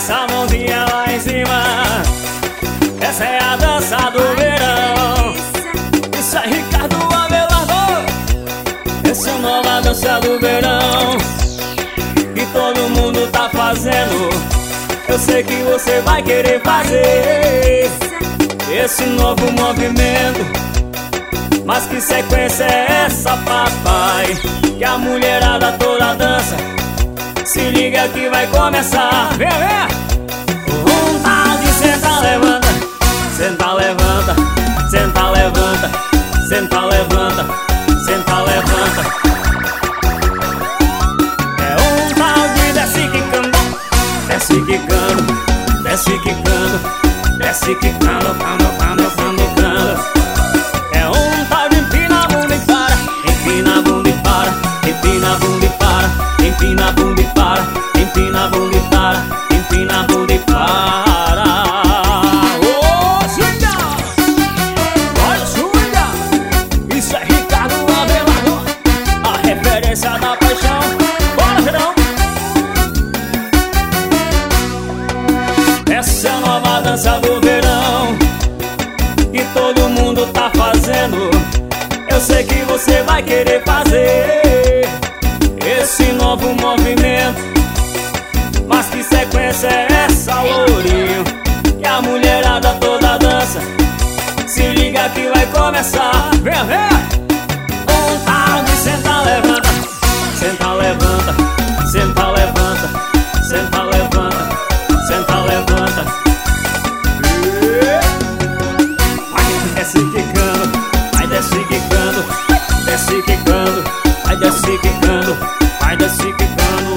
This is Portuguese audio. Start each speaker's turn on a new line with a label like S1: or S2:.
S1: essa mãozinha lá em cima. Essa é a dança do verão. Isso é Ricardo Abelardo. Essa é a nova dança do verão que todo mundo tá fazendo. Eu sei que você vai querer fazer esse novo movimento. Mas que sequência é essa, papai? Que a mulherada toda dança. Se liga que vai começar. Vem, vem! Um tal de senta, levanta. Senta, levanta. Senta, levanta. Senta, levanta. Senta, levanta. É um tal de desce quicando. Desce quicando. Desce quicando. Desce quicando. Quando, quando, quando, quando. É um tal de empina a bunda e para. Empina a bunda e para. Empina a bunda e para. Empina a bunda e para. Empina a bunda e para. Empina a bunda e para. Ô, Júlia! Olha, Júlia! Isso é Ricardo Abelardo, a referência da paixão. Bora, verão! Essa é a nova dança do verão que todo mundo tá fazendo. Eu sei que você vai querer fazer esse novo movimento. Mas que sequência é essa, lourinho? Que a mulherada toda dança. Se liga que vai começar. Vem, vem! Um tal de senta, levanta. Senta, levanta. Senta, levanta. Senta, levanta. Senta, levanta. Vai desce quicando. Vai desce quicando. Desce quicando. Vai desce quicando. Vai desce quicando.